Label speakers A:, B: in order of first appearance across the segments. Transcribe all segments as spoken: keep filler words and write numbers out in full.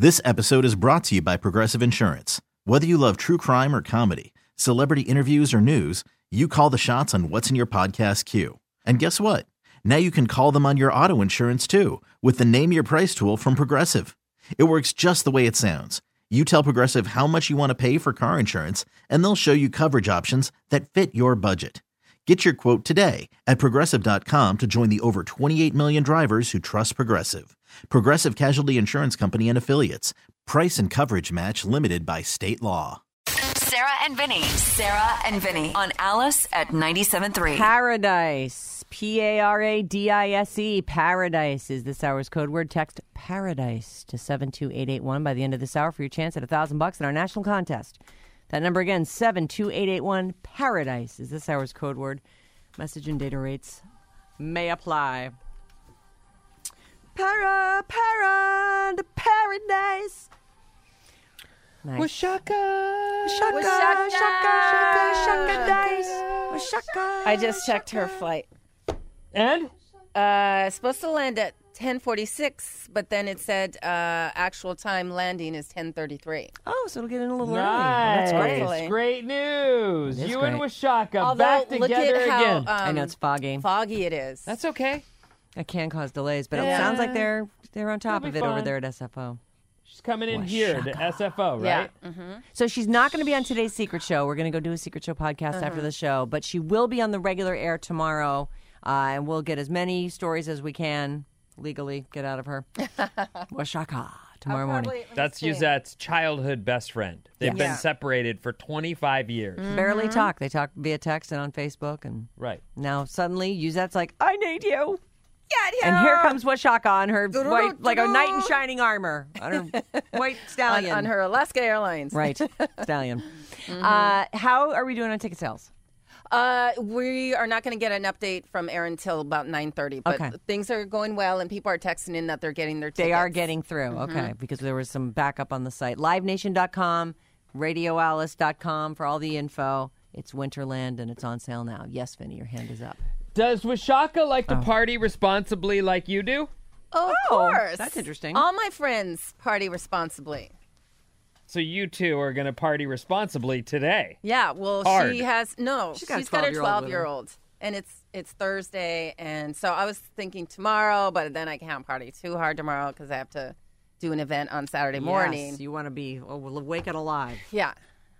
A: This episode is brought to you by Progressive Insurance. Whether you love true crime or comedy, celebrity interviews or news, you call the shots on what's in your podcast queue. And guess what? Now you can call them on your auto insurance too with the Name Your Price tool from Progressive. It works just the way it sounds. You tell Progressive how much you want to pay for car insurance, and they'll show you coverage options that fit your budget. Get your quote today at Progressive dot com to join the over twenty-eight million drivers who trust Progressive. Progressive Casualty Insurance Company and Affiliates. Price and coverage match limited by state law.
B: Sarah and Vinny. Sarah and Vinny on Alice at ninety-seven point three.
C: Paradise. P A R A D I S E. Paradise is this hour's code word. Text Paradise to seven two eight eight one by the end of this hour for your chance at one thousand bucks in our national contest. That number again, seven two eight eight one. Paradise is this hour's code word. Message and data rates may apply. Para, para, the paradise. Nice.
D: Washaka.
C: Washaka, shaka, shaka, dice. Washaka.
E: I just checked her flight.
D: And?
E: Uh, it's supposed to land at ten forty-six, but then it said uh, actual time landing is ten thirty-three.
C: Oh, so it'll get in a little
D: Nice.
C: early.
E: That's great.
D: Great news.
C: It is
D: You
C: great.
D: and Washaka
E: Although,
D: back
E: look
D: together
E: at how,
D: again.
E: Um,
C: I know it's foggy.
E: foggy it is.
D: That's okay.
C: It can cause delays, but it
E: Yeah.
C: sounds like they're they're on top
D: It'll
C: of
D: be
C: it over
D: fine.
C: there at S F O.
D: She's coming in here to S F O,
E: Yeah.
D: right?
E: Mm-hmm.
C: So she's not going to be on today's Secret Show. We're going to go do a Secret Show podcast
E: Uh-huh.
C: after the show, but she will be on the regular air tomorrow, uh, and we'll get as many stories as we can legally get out of her. Washaka tomorrow morning.
D: That's Yuzette's childhood best friend. They've been
E: Yeah.
D: separated for twenty-five years.
C: Barely talk. They talk via text and on Facebook, and
D: Right.
C: now suddenly Yuzette's like, I need you.
E: Get here.
C: And here comes Washaka on her white, like a knight in shining armor, on her white
E: on,
C: stallion.
E: on her Alaska Airlines.
C: Right, stallion. Uh, how are we doing on ticket sales?
E: Uh, we are not going to get an update from Air until about nine thirty, but
C: Okay.
E: things are going well, and people are texting in that they're getting their tickets.
C: They are getting through, okay, because there was some backup on the site. live nation dot com, radio alice dot com for all the info. It's Winterland, and it's on sale now. Yes, Vinny, your hand is up.
D: Does Washaka like to party responsibly like you do?
E: Oh, of
C: Oh,
E: course.
C: that's interesting.
E: All my friends party responsibly.
D: So you two are going to party responsibly today.
E: Yeah, well,
D: Hard.
E: she has no.
C: She's got a
E: she's got her
C: twelve-year-old with her.
E: twelve-year-old, and it's it's Thursday, and so I was thinking tomorrow, but then I can't party too hard tomorrow because I have to do an event on Saturday morning.
C: Yes, you want to be oh, awake and alive.
E: Yeah.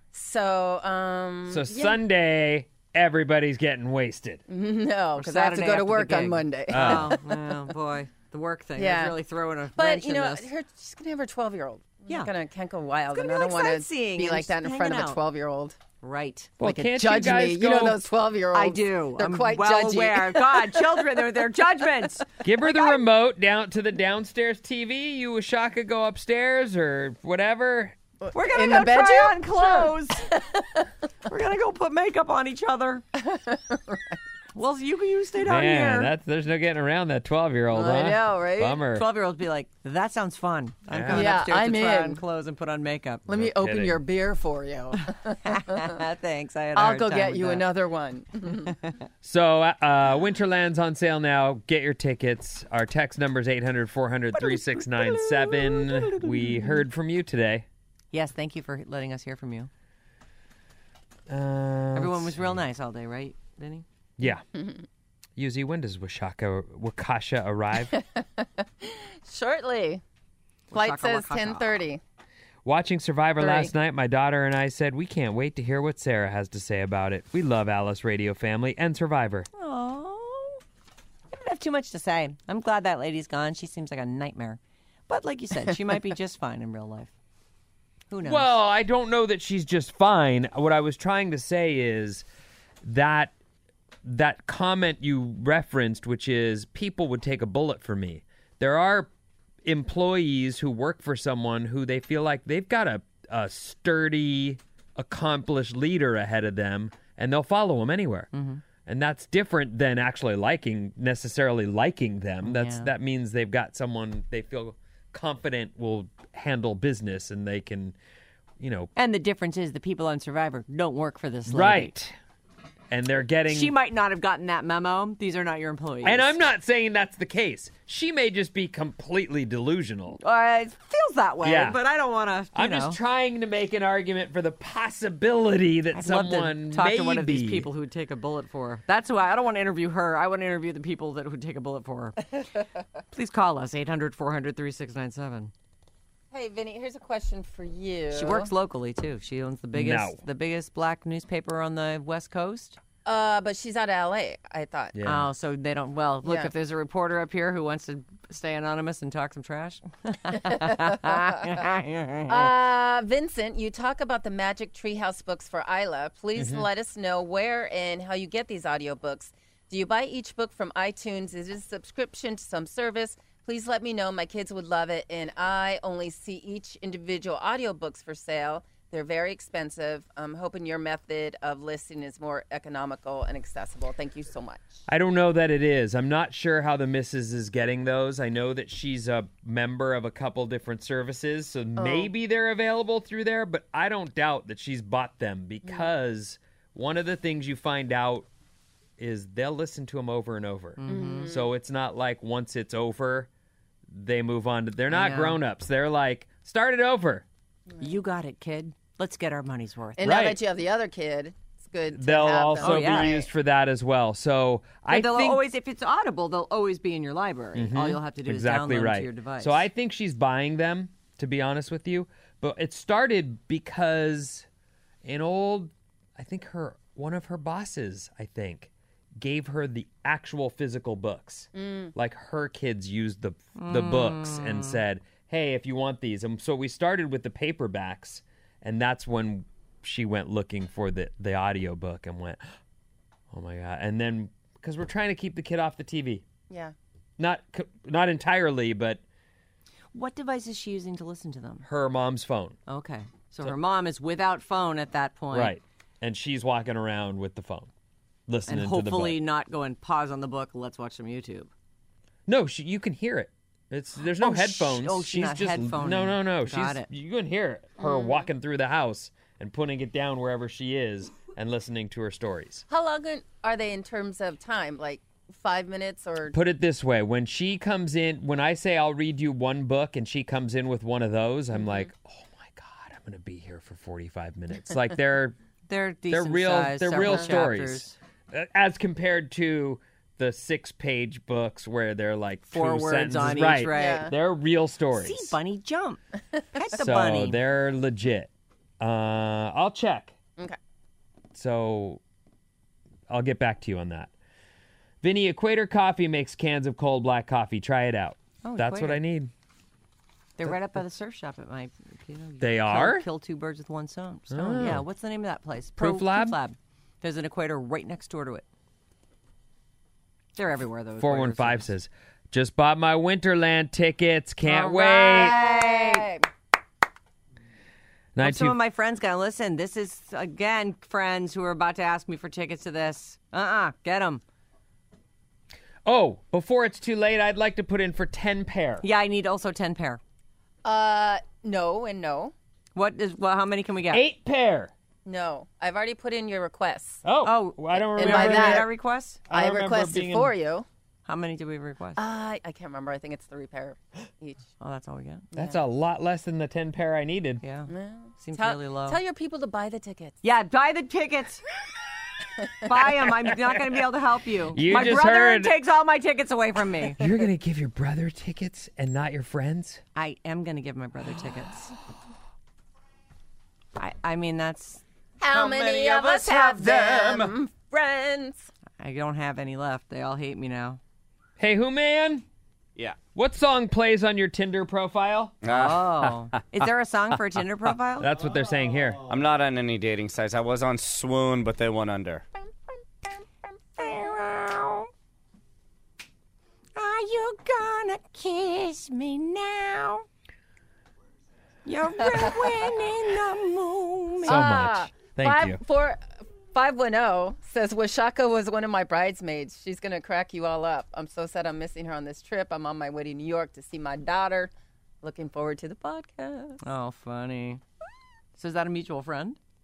E: So, um,
D: So
E: yeah.
D: Sunday, everybody's getting wasted.
E: no,
C: Or
E: because I have to
C: Saturday
E: go
C: after
E: to
C: the
E: work on
C: gig.
E: Monday.
C: Oh, oh, boy. The work thing
E: Yeah.
C: is really throwing a
E: but
C: wrench
E: you know,
C: in this.
E: her, she's gonna have her twelve-year-old.
C: Yeah.
E: not gonna can't go wild,
C: gonna
E: and
C: be
E: I
C: like
E: don't want to
C: sightseeing
E: be
C: and
E: like
C: just
E: that in front of
C: hanging
E: a
C: out.
E: twelve-year-old.
C: Right.
D: Well,
E: Like a
D: can't you
E: judge
D: guys
E: me.
D: go,
E: You know those twelve-year-olds.
C: I do.
E: They're
C: I'm
E: quite
C: well
E: judgy.
C: aware. God, children, they're, they're judgments.
D: give her the remote down to the downstairs T V? You Washaka go upstairs or whatever?
C: We're going to
E: In
C: go
E: the bedroom?
C: try on clothes. We're going to go put makeup on each other. Well, you, you stay down
D: Man,
C: here.
D: that's, there's no getting around that twelve-year-old,
E: I
D: huh?
E: know, right?
D: Bummer.
C: twelve-year-olds be like, that sounds fun. I'm
D: Yeah.
C: going
E: Yeah,
C: upstairs
E: I'm
C: to try
E: in.
C: on clothes and put on makeup.
E: Let me
D: No
E: open
D: kidding.
E: your beer for you.
C: Thanks. I had a
E: I'll
C: hard
E: go
C: time
E: get
C: with
E: you
C: that.
E: another one.
D: So, uh, Winterland's on sale now. Get your tickets. Our text number is eight hundred, four hundred, three six nine seven. We heard from you today.
C: Yes, thank you for letting us hear from you.
D: Uh,
C: Everyone was real nice all day, right, Vinny?
D: Yeah. Yuzi, when does Washaka, Wakasha arrive?
E: Shortly. Flight
C: Waka
E: says
C: waka.
E: ten thirty.
D: Watching Survivor
E: Three.
D: last night, my daughter and I said we can't wait to hear what Sarah has to say about it. We love Alice Radio Family and Survivor.
C: Oh, I don't have too much to say. I'm glad that lady's gone. She seems like a nightmare. But like you said, she might be just fine in real life. Who knows?
D: Well, I don't know that she's just fine. What I was trying to say is that that comment you referenced, which is people would take a bullet for me. There are employees who work for someone who they feel like they've got a, a sturdy, accomplished leader ahead of them, and they'll follow him anywhere. Mm-hmm. And that's different than actually liking, necessarily liking them. That's
C: Yeah.
D: That means they've got someone they feel confident will handle business, and they can, you know.
C: and the difference is the people on Survivor don't work for this lady.
D: Right. and they're getting.
C: She might not have gotten that memo. These are not your employees.
D: And I'm not saying that's the case. She may just be completely delusional.
C: Uh, it feels that way,
D: Yeah.
C: but I don't want to.
D: I'm
C: know.
D: just trying to make an argument for the possibility that
C: I'd
D: someone
C: love to talk
D: maybe.
C: to one of these people who would take a bullet for her. That's why I don't want to interview her. I want to interview the people that would take a bullet for her. Please call us, eight hundred, four hundred, thirty-six ninety-seven.
E: Hey, Vinny, here's a question for you.
C: She works locally, too. She owns the biggest
D: No.
C: the biggest black newspaper on the West Coast.
E: Uh, but she's out of L A, I thought.
D: Yeah.
C: Oh, so they don't. Well, look,
E: Yeah.
C: if there's a reporter up here who wants to stay anonymous and talk some trash.
E: Uh, Vincent, you talk about the Magic Treehouse books for Isla. Please let us know where and how you get these audiobooks. Do you buy each book from iTunes? Is it a subscription to some service? Please let me know. My kids would love it. And I only see each individual audiobooks for sale. They're very expensive. I'm hoping your method of listing is more economical and accessible. Thank you so much.
D: I don't know that it is. I'm not sure how the missus is getting those. I know that she's a member of a couple different services, so maybe they're available through there, but I don't doubt that she's bought them because one of the things you find out is they'll listen to them over and over. So it's not like once it's over, they move on. To, they're not
C: know.
D: grown-ups. They're like, start it over.
C: You got it, kid. Let's get our money's worth.
E: And
D: Right.
E: now that you have the other kid, it's good to
D: They'll
E: have them.
D: also
C: Oh, yeah.
D: be used for that as well. So
C: But
D: I
C: they'll
D: think
C: always, if it's Audible, they'll always be in your library. All you'll have to do
D: exactly
C: is download
D: right.
C: them to your device.
D: So I think she's buying them, to be honest with you. But it started because an old, I think her one of her bosses, I think, gave her the actual physical books. Like her kids used the the books and said, "Hey, if you want these." And so we started with the paperbacks, and that's when she went looking for the the audio book and went, "Oh my god!" And then because we're trying to keep the kid off the T V,
E: Yeah.
D: not co- not entirely, but
C: what device is she using to listen to them?
D: her mom's phone,
C: Okay. So, her mom is without phone at that point.
D: right? And she's walking around with the phone, listening
C: And
D: to the book.
C: hopefully not going, pause on the book, let's watch some YouTube.
D: No, she, you can hear it. It's there's no
C: Oh, sh-
D: headphones.
C: oh, she's not
D: just
C: headphoning.
D: no, no, no.
C: Got
D: she's
C: it.
D: you can hear her walking through the house and putting it down wherever she is and listening to her stories.
E: How long are they in terms of time? Like five minutes or?
D: Put it this way: when she comes in, when I say I'll read you one book, and she comes in with one of those, I'm like, oh my god, I'm gonna be here for forty-five minutes. Like they're
C: They're
D: they're
C: decent
D: real
C: size,
D: they're real
C: several
D: stories
C: chapters.
D: Uh, as compared to the six-page books where they're like
C: Four
D: two
C: words
D: sentences.
C: on each,
D: right.
C: right.
E: Yeah.
D: They're real stories.
C: See, bunny, jump. Pet the
D: so
C: bunny.
D: they're legit. Uh, I'll check.
E: Okay.
D: So I'll get back to you on that. Vinny, Equator Coffee makes cans of cold black coffee. Try it out.
C: Oh,
D: That's what
C: Equator.
D: I need.
C: They're right up by the surf shop at my. You know, you
D: They
C: kill,
D: are?
C: Kill two birds with one stone. stone.
D: Oh.
C: Yeah. What's the name of that place?
D: Proof Lab?
C: Proof Lab. There's an Equator right next door to it. They're everywhere, though.
D: four one five says, just bought my Winterland tickets. Can't
C: All
D: wait.
E: Hey.
D: Nine
C: Hope some
D: two-
C: of my friends going to listen. This is, again, friends who are about to ask me for tickets to this. Uh-uh. Get them.
D: oh, before it's too late, I'd like to put in for ten pair.
C: Yeah, I need also ten pair.
E: Uh, no and no.
C: What is, well, how many can we get?
D: Eight pair.
E: No. I've already put in your requests.
D: Oh,
C: Oh,
D: well, I don't
E: and
D: remember.
E: by
C: Did we
E: that-
C: get our requests?
D: I
E: I,
D: remember
E: requested
D: being in-
E: for you.
C: How many did we request?
E: Uh, I can't remember. I think it's three pair each.
C: oh, that's all we got?
D: That's a lot less than the ten pair I needed.
C: Yeah.
E: Well,
C: Seems
E: tell,
C: really low.
E: Tell your people to buy the tickets.
C: Yeah, buy the tickets. Buy them. I'm not going to be able to help you.
D: You
C: my
D: just
C: brother
D: heard-
C: takes all my tickets away from me.
D: You're going to give your brother tickets and not your friends?
C: I am going to give my brother tickets. I, I mean, that's...
E: How, many, of us have them? Friends.
C: I don't have any left. They all hate me now.
D: Hey, who man?
F: Yeah.
D: What song plays on your Tinder profile?
C: Oh. Is there a song for a Tinder profile?
D: That's what they're saying here.
F: I'm not on any dating sites. I was on Swoon, but they went under.
C: Are you gonna kiss me now? You're ruining the moment.
D: So
E: Ah,
D: much. Thank
E: five,
D: you.
E: Four, five one zero says Washaka was one of my bridesmaids. She's gonna crack you all up. I'm so sad I'm missing her on this trip. I'm on my way to New York to see my daughter. Looking forward to the podcast.
C: Oh, funny. So is that a mutual friend?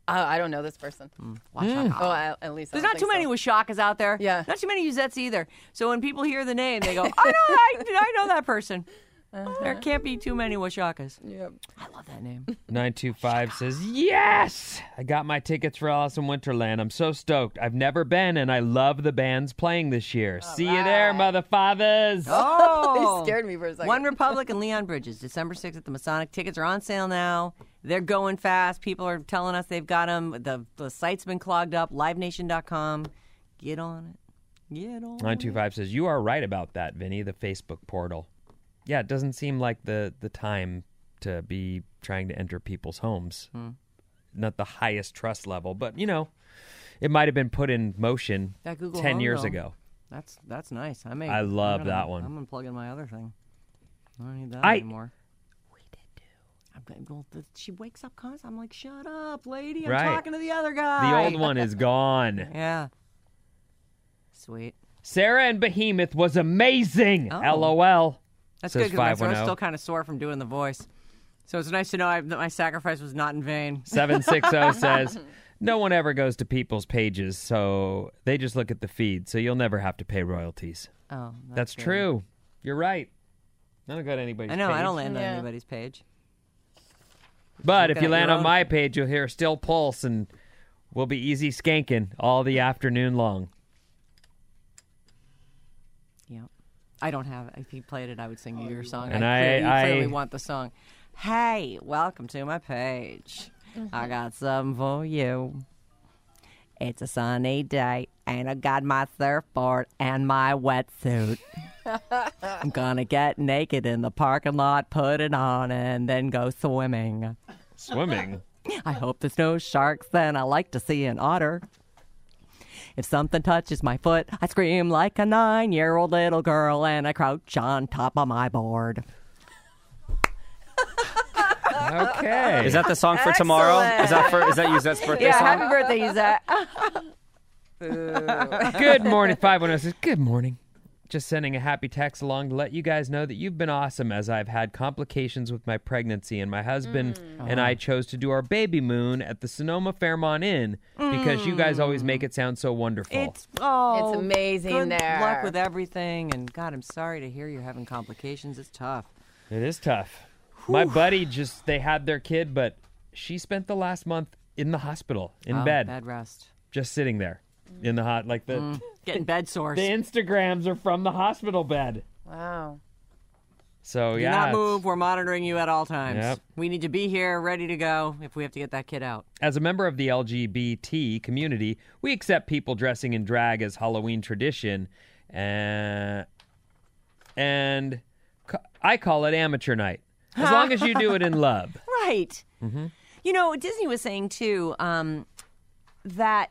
E: Oh, I don't know this person.
C: Washaka.
E: Oh, I, at least I
C: There's
E: don't
C: not too
E: think
C: many
E: so.
C: Washakas out there.
E: Yeah.
C: Not too many Uzettes either. So when people hear the name, they go, I know, I, I know that person. There can't be too many Washakas.
E: Yep.
C: I love that name.
D: nine two five says, yes! I got my tickets for Alice in Wonderland. I'm so stoked. I've never been, and I love the bands playing this year. See you there, mother fathers.
C: Oh.
E: They scared me for a second.
C: One Republic and Leon Bridges, December sixth at the Masonic. Tickets are on sale now. They're going fast. People are telling us they've got them. The, the site's been clogged up. live nation dot com. Get on it. Get on
D: nine two five says, you are right about that, Vinny, the Facebook portal. Yeah, it doesn't seem like the, the time to be trying to enter people's homes.
C: Hmm.
D: Not the highest trust level, but, you know, it might have been put in motion
C: That Google
D: ten
C: Home,
D: years
C: though.
D: ago.
C: That's that's nice. I may.
D: I love
C: I'm gonna-
D: that one.
C: I'm gonna plug in my other thing. I don't need that
D: I-
C: anymore. We did too. I'm going. Well, the, she wakes up constantly. I'm like, shut up, lady. I'm
D: Right.
C: talking to the other guy.
D: The old one is gone.
C: Yeah. Sweet.
D: Sarah and Behemoth was amazing.
C: Oh.
D: LOL.
C: That's
D: Says
C: good because my
D: five one
C: throat's
D: zero.
C: still kind of sore from doing the voice. So it's nice to know I, that my sacrifice was not in vain.
D: seven six zero says, no one ever goes to people's pages, so they just look at the feed, so you'll never have to pay royalties.
C: Oh,
D: That's
C: good.
D: true. You're right. I don't go to anybody's
C: I know.
D: page.
C: I don't land on
E: Yeah.
C: anybody's page.
D: But
C: Look
D: if you
C: at
D: land
C: your
D: on
C: own-
D: my page, you'll hear Still Pulse, and we'll be easy skanking all the afternoon long.
C: Yeah. I don't have it. If you played it, I would sing you your song.
D: And
C: I,
D: I-
C: clearly, you
D: I-
C: clearly want the song. Hey, welcome to my page. I got something for you. It's a sunny day, and I got my surfboard and my wetsuit. I'm gonna get naked in the parking lot, put it on, and then go swimming.
D: Swimming?
C: I hope there's no sharks then. I like to see an otter. If something touches my foot, I scream like a nine-year-old little girl, and I crouch on top of my board.
D: Okay.
F: Is that the song for tomorrow?
E: Excellent.
F: Is that for? Is that Yuzette's birthday
C: Yeah,
F: song?
C: happy birthday, Yuzette.
D: Good morning. five one zero says, good morning. Just sending a happy text along to let you guys know that you've been awesome as I've had complications with my pregnancy, and my husband and I chose to do our baby moon at the Sonoma Fairmont Inn because you guys always make it sound so wonderful.
C: It's oh,
E: It's amazing
C: good
E: there.
C: luck with everything, and God, I'm sorry to hear you're having complications. It's tough.
D: It is tough. My buddy just, they had their kid, but she spent the last month in the hospital, in
C: Oh,
D: bed,
C: bad rest.
D: just sitting there in the hot, like the,
C: Getting bed sores.
D: the Instagrams are from the hospital bed.
E: Wow.
D: So,
C: Do
D: yeah.
C: not
D: it's-
C: move. We're monitoring you at all times.
D: Yep.
C: We need to be here, ready to go if we have to get that kid out.
D: As a member of the L G B T community, we accept people dressing in drag as Halloween tradition, uh, and ca- I call it amateur night, as long as you do it in love.
C: Right.
D: Mm-hmm.
C: You know, Disney was saying too um, that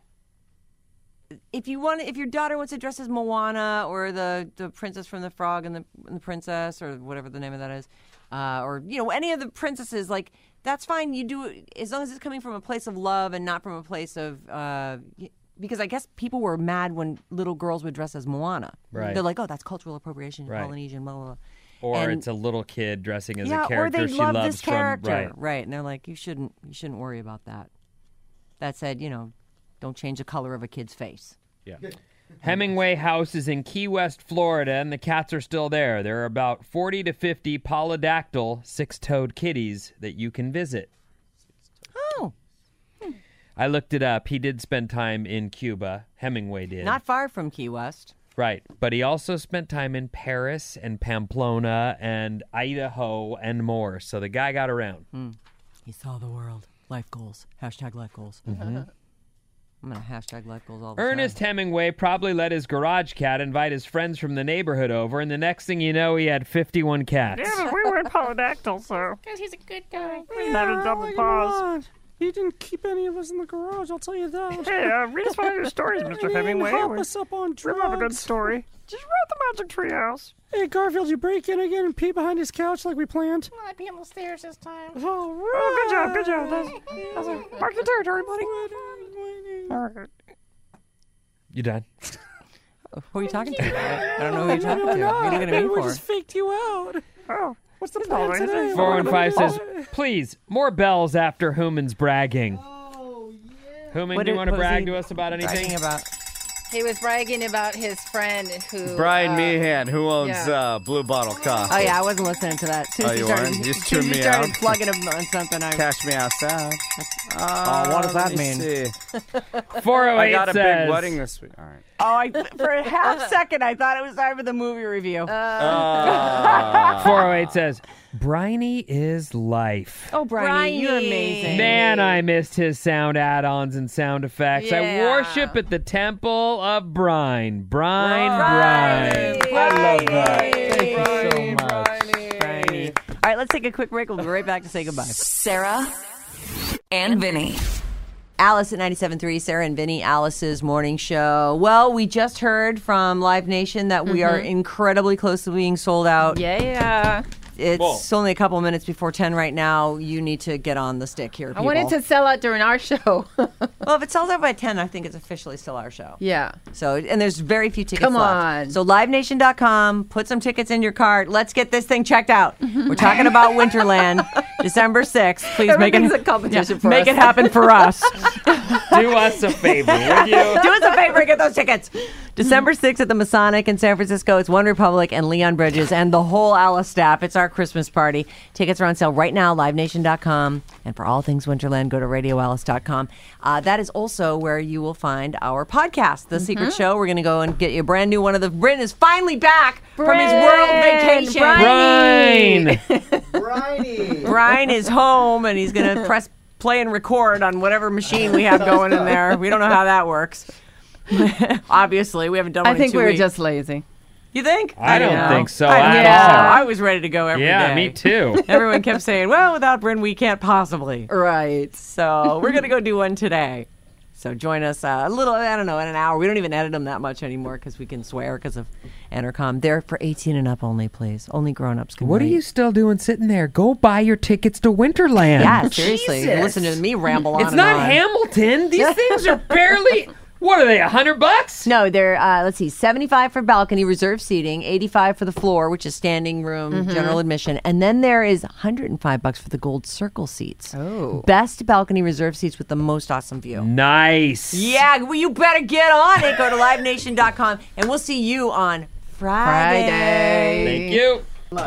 C: if you want, if your daughter wants to dress as Moana or the, the Princess from the Frog and the, and the Princess or whatever the name of that is, uh, or you know any of the princesses, like that's fine. You do it as long as it's coming from a place of love and not from a place of. Uh, because I guess people were mad when little girls would dress as Moana.
D: Right.
C: They're like, oh, that's cultural appropriation,
D: Right.
C: Polynesian, blah blah blah.
D: Or
C: And-
D: it's a little kid dressing as
C: yeah,
D: a character
C: or they
D: she
C: love
D: loves
C: this character,
D: from right.
C: And they're like, you shouldn't, you shouldn't worry about that. That said, you know, don't change the color of a kid's face.
D: Yeah. Hemingway House is in Key West, Florida, and the cats are still there. There are about forty to fifty polydactyl six-toed kitties that you can visit.
C: Oh,
D: I looked it up. He did spend time in Cuba. Hemingway did.
C: not far from Key West.
D: Right. But he also spent time in Paris and Pamplona and Idaho and more. So the guy got around.
C: He saw the world. Life goals. Hashtag life goals. Mm-hmm. I'm gonna hashtag life goals all the
D: Ernest
C: time.
D: Hemingway probably let his garage cat invite his friends from the neighborhood over, and the next thing you know, he had fifty-one cats.
G: Yeah, but we weren't polydactyl, so. Because he's a good guy. We had a double pause.
H: He didn't keep any of us in the garage, I'll tell you that.
G: Hey, uh, read us one of your stories, Mister Hemingway.
H: Hop
G: We
H: us up on
G: we love a good
H: drugs.
G: story. Just wrote the Magic Treehouse.
H: Hey, Garfield, you break in again and pee behind his couch like we planned?
G: I pee on the stairs this time.
H: All right.
G: Oh, good job, good job. That's, that's a, mark the territory, buddy. All right.
D: You done?
C: Who are you talking to? I don't know who you're talking to. Who are you looking at
H: Maybe
C: me
H: we
C: for?
H: just faked you out.
G: Oh,
H: What's the
G: He's
H: plan
G: not
H: today?
G: right.
D: four one five says, please, more bells after Human's bragging.
H: Oh,
D: Human,
C: What
D: do you
C: did-
D: want to
C: what was
D: brag
C: he
D: to us about anything?
C: bragging about?
E: He was bragging about his friend who.
F: Brian
E: uh,
F: Meehan, who owns
E: yeah.
F: uh, Blue Bottle Coffee.
C: Oh yeah, I wasn't listening to that. As soon
F: Oh,
C: as
F: you
C: started,
F: weren't? You
C: as
F: just
C: soon as
F: tuned
C: you
F: me
C: started
F: out?
C: plugging him on something. I
F: Cash me outside.
H: Oh, what does that
F: Let me
H: mean?
F: see.
D: four oh eight
F: I got a
D: says,
F: big wedding this week. All right.
C: Oh, I, for a half second, I thought it was time for the movie review.
F: Uh,
D: four oh eight says, Briny is life.
C: oh, Brian, you're amazing.
D: Man, I missed his sound add-ons and sound effects. I
E: Yeah.
D: worship at the temple of Brine. Brine,
C: Brine.
D: Brine.
C: I love that.
H: Thank you so much.
C: Briny. All right, let's take a quick break. We'll be right back to say goodbye.
B: Sarah and Vinny.
C: Alice at ninety-seven point three, Sarah and Vinny, Alice's morning show. Well, we just heard from Live Nation that we are incredibly close to being sold out.
E: Yeah.
C: It's only a couple minutes before ten right now. You need to get on the stick here,
E: I
C: people.
E: wanted to sell out during our show.
C: Well, if it sells out by ten, I think it's officially still our show.
E: yeah.
C: So, and there's very few tickets
E: Come
C: left.
E: on.
C: So live nation dot com, put some tickets in your cart. Let's get this thing checked out. We're talking about Winterland, December sixth. Please make it,
E: Everything's a competition for
C: make
E: us.
C: it happen for us.
D: Do us a favor, would you?
C: Do us a favor and get those tickets. December sixth at the Masonic in San Francisco. It's One Republic and Leon Bridges and the whole Alice staff. It's our Christmas party. Tickets are on sale right now, live nation dot com. And for all things Winterland, go to radio alice dot com. Uh, that is also where you will find our podcast, The Secret Show. We're going to go and get you a brand new one of the... Bryn is finally back from his world vacation.
D: Brine.
H: Briny.
C: Brian is home, and he's going to press play and record on whatever machine we have going in there. We don't know how that works. Obviously, we haven't done one
E: I think
C: in two
E: we were
C: weeks.
E: just lazy.
C: You think?
D: I don't
C: know.
D: think so
C: I,
D: at
C: yeah,
D: all.
C: I was ready to go every day.
D: Yeah, me too.
C: Everyone kept saying, well, without Bryn, we can't possibly.
E: Right.
C: So we're going to go do one today. So join us uh, a little, I don't know, in an hour. We don't even edit them that much anymore because we can swear because of Entercom. They're for eighteen and up only, please. Only grown-ups can
D: What are
C: rate.
D: you still doing sitting there? Go buy your tickets to Winterland.
C: Yeah, seriously.
D: Jesus.
C: Listen to me ramble on
D: It's
C: and
D: not
C: on.
D: Hamilton. These things are barely... What are they, a hundred bucks?
C: No, they're, uh, let's see, seventy-five for balcony reserved seating, eighty-five for the floor, which is standing room,
E: Mm-hmm.
C: general admission. And then there is one hundred five bucks for the gold circle seats.
E: Oh.
C: Best balcony reserved seats with the most awesome view.
D: Nice.
C: Yeah, well, you better get on it. Go to live nation dot com, and we'll see you on Friday.
D: Thank you.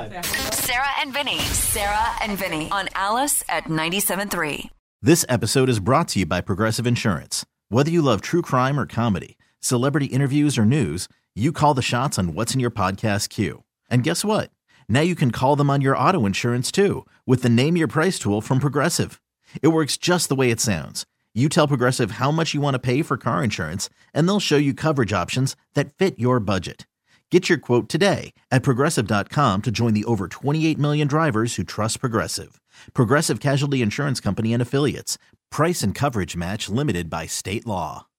B: Sarah and Vinny. Sarah and Vinny on Alice at ninety-seven point three.
A: This episode is brought to you by Progressive Insurance. Whether you love true crime or comedy, celebrity interviews or news, you call the shots on what's in your podcast queue. And guess what? Now you can call them on your auto insurance too with the Name Your Price tool from Progressive. It works just the way it sounds. You tell Progressive how much you want to pay for car insurance, and they'll show you coverage options that fit your budget. Get your quote today at progressive dot com to join the over twenty-eight million drivers who trust Progressive. Progressive Casualty Insurance Company and Affiliates. Price and coverage match limited by state law.